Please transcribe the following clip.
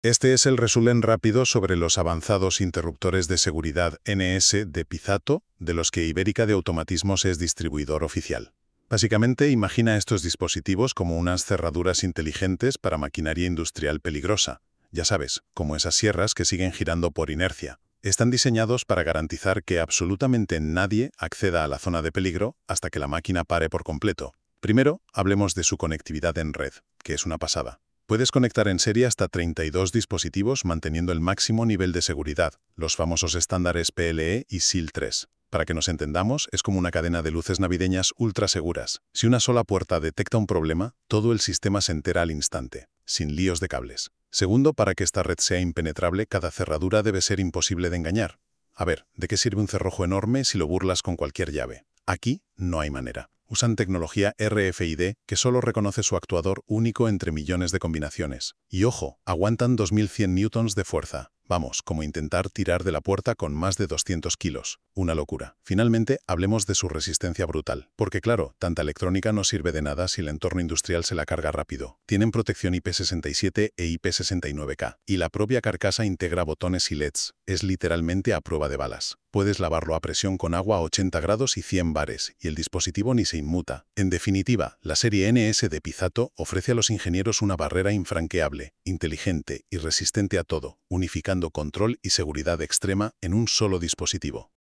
Este es el resumen rápido sobre los avanzados interruptores de seguridad NS de Pizato, de los que Ibérica de Automatismos es distribuidor oficial. Básicamente, imagina estos dispositivos como unas cerraduras inteligentes para maquinaria industrial peligrosa. Ya sabes, como esas sierras que siguen girando por inercia. Están diseñados para garantizar que absolutamente nadie acceda a la zona de peligro hasta que la máquina pare por completo. Primero, hablemos de su conectividad en red, que es una pasada. Puedes conectar en serie hasta 32 dispositivos manteniendo el máximo nivel de seguridad, los famosos estándares PLE y SIL 3. Para que nos entendamos, es como una cadena de luces navideñas ultra seguras. Si una sola puerta detecta un problema, todo el sistema se entera al instante, sin líos de cables. Segundo, para que esta red sea impenetrable, cada cerradura debe ser imposible de engañar. A ver, ¿de qué sirve un cerrojo enorme si lo burlas con cualquier llave? Aquí no hay manera. Usan tecnología RFID que solo reconoce su actuador único entre millones de combinaciones. Y ojo, aguantan 2100 newtons de fuerza. Vamos, como intentar tirar de la puerta con más de 200 kilos. Una locura. Finalmente, hablemos de su resistencia brutal. Porque claro, tanta electrónica no sirve de nada si el entorno industrial se la carga rápido. Tienen protección IP67 e IP69K. Y la propia carcasa integra botones y LEDs. Es literalmente a prueba de balas. Puedes lavarlo a presión con agua a 80 grados y 100 bares, y el dispositivo ni se inmuta. En definitiva, la serie NS de Pizato ofrece a los ingenieros una barrera infranqueable, inteligente y resistente a todo, unificando control y seguridad extrema en un solo dispositivo.